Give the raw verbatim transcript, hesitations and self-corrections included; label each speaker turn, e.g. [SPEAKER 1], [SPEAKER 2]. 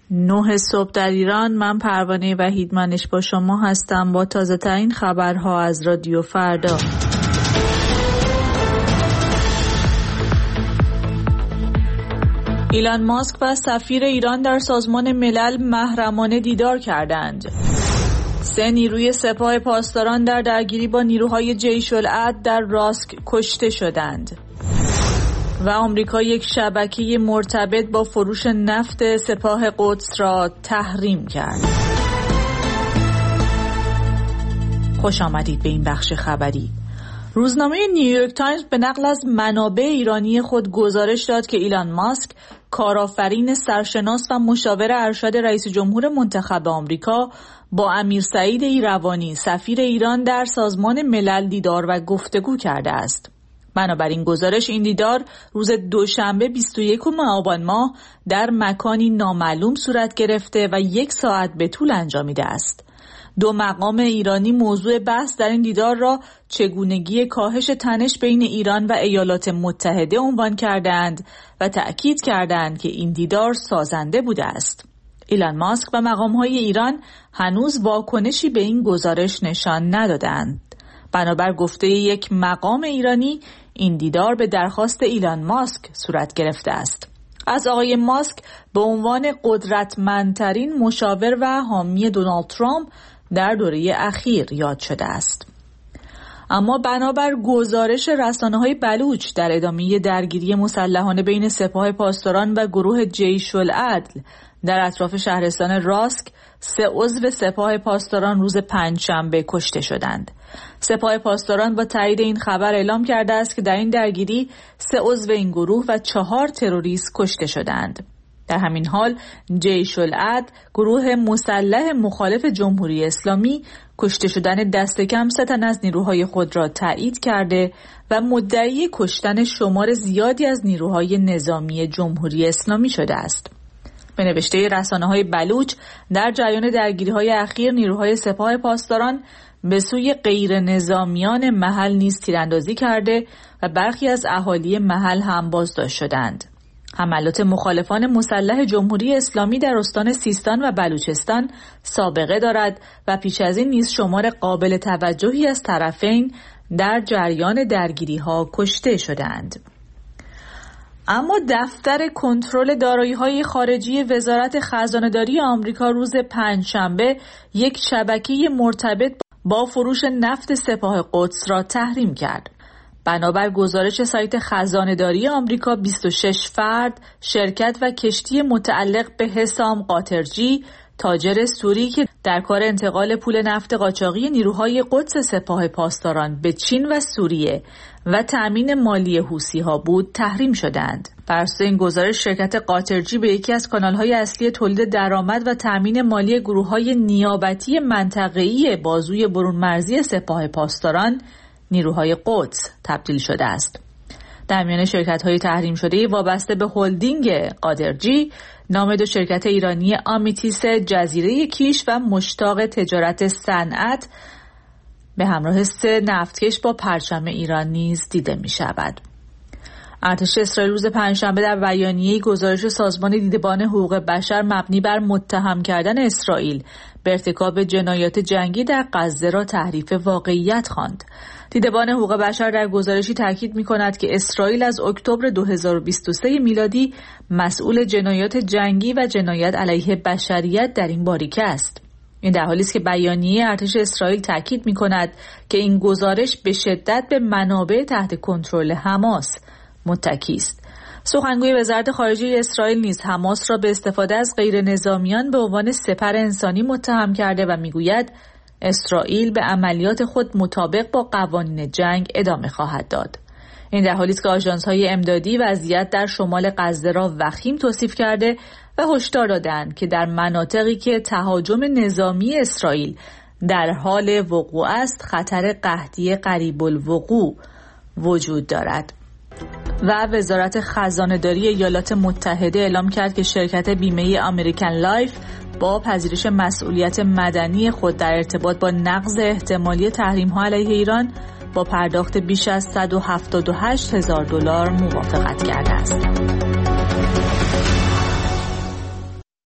[SPEAKER 1] نه صبح در ایران. من پروانه وحیدمنش با شما هستم با تازه ترین خبرها از رادیو فردا. ایلان ماسک و سفیر ایران در سازمان ملل محرمانه دیدار کردند. سه نیروی سپاه پاسداران در درگیری با نیروهای جیش العدل در راسک کشته شدند. و آمریکا یک شبکه مرتبط با فروش نفت سپاه قدس را تحریم کرد. خوش آمدید به این بخش خبری. روزنامه نیویورک تایمز به نقل از منابع ایرانی خود گزارش داد که ایلان ماسک، کارآفرین سرشناس و مشاور ارشد رئیس جمهور منتخب آمریکا، با امیر سعید ایروانی سفیر ایران در سازمان ملل دیدار و گفتگو کرده است. بنابراین گزارش این دیدار روز دوشنبه بیست و یکم آبان ماه در مکانی نامعلوم صورت گرفته و یک ساعت به طول انجامیده است. دو مقام ایرانی موضوع بحث در این دیدار را چگونگی کاهش تنش بین ایران و ایالات متحده عنوان کردند و تأکید کردند که این دیدار سازنده بوده است. ایلان ماسک و مقام‌های ایران هنوز واکنشی به این گزارش نشان ندادند. بنابر گفته یک مقام ایرانی، این دیدار به درخواست ایلان ماسک صورت گرفته است. از آقای ماسک به عنوان قدرتمندترین مشاور و حامی دونالد ترامپ در دوره اخیر یاد شده است. اما بنابر گزارش رسانه‌های بلوچ در ادامه درگیری مسلحانه بین سپاه پاسداران و گروه جیش العدل در اطراف شهرستان راسک، سه عضو سپاه پاسداران روز پنجشنبه کشته شدند. سپاه پاسداران با تایید این خبر اعلام کرده است که در این درگیری سه عضو این گروه و چهار تروریست کشته شدند. در همین حال جیش العدل، گروه مسلح مخالف جمهوری اسلامی، کشته شدن دست کم سه تن از نیروهای خود را تایید کرده و مدعی کشتن شمار زیادی از نیروهای نظامی جمهوری اسلامی شده است. به نوشته رسانه‌های بلوچ، در جریان درگیری‌های اخیر نیروهای سپاه پاسداران به سوی غیر نظامیان محل نیز تیراندازی کرده و برخی از اهالی محل هم بازداشت شدند. حملات مخالفان مسلح جمهوری اسلامی در استان سیستان و بلوچستان سابقه دارد و پیش از این نیز شمار قابل توجهی از طرفین در جریان درگیری‌ها کشته شدند. اما دفتر کنترل دارایی‌های خارجی وزارت خزانه‌داری آمریکا روز پنجشنبه یک شبکه مرتبط با فروش نفت سپاه قدس را تحریم کرد. بنابر گزارش سایت خزانه‌داری آمریکا، بیست و شش فرد، شرکت و کشتی متعلق به حسام قاطرجی، تاجر سوری که در کار انتقال پول نفت قاچاقی نیروهای قدس سپاه پاسداران به چین و سوریه و تأمین مالی حوثی‌ها بود، تحریم شدند. بر اساس این گزارش، شرکت قاطرجی به یکی از کانال‌های اصلی تولید درآمد و تأمین مالی گروه‌های نیابتی منطقه‌ای بازوی برون مرزی سپاه پاسداران، نیروهای قدس، تبدیل شده است. در میان شرکت‌های تحریم شده وابسته به هلدینگ قادرجی، نام دو شرکت ایرانی آمیتیس جزیره کیش و مشتاق تجارت صنعت به همراه سه نفتکش با پرچم ایران نیز دیده می شود. ارتش اسرائیل روز پنجشنبه در بیانیه‌ای گزارش سازمان دیدبان حقوق بشر مبنی بر متهم کردن اسرائیل به ارتکاب جنایات جنگی در غزه را تحریف واقعیت خواند. دیدبان حقوق بشر در گزارشی تاکید می‌کند که اسرائیل از اکتبر دو هزار و بیست و سه میلادی مسئول جنایات جنگی و جنایت علیه بشریت در این باریکه است. این در حالی است که بیانیه ارتش اسرائیل تاکید می‌کند که این گزارش به شدت به منابع تحت کنترل حماس متکی است. سخنگوی وزارت خارجه اسرائیل نیز حماس را به استفاده از غیر نظامیان به عنوان سپر انسانی متهم کرده و میگوید اسرائیل به عملیات خود مطابق با قوانین جنگ ادامه خواهد داد. این در حالی است که آژانس‌های امدادی وضعیت در شمال غزه را وخیم توصیف کرده و هشدار دادند که در مناطقی که تهاجم نظامی اسرائیل در حال وقوع است، خطر قحطی قریب الوقوع وجود دارد. و وزارت خزانه‌داری ایالات متحده اعلام کرد که شرکت بیمه امریکن لایف با پذیرش مسئولیت مدنی خود در ارتباط با نقض احتمالی تحریم‌ها علیه ایران با پرداخت بیش از صد و هفتاد و هشت هزار دلار موافقت کرده است.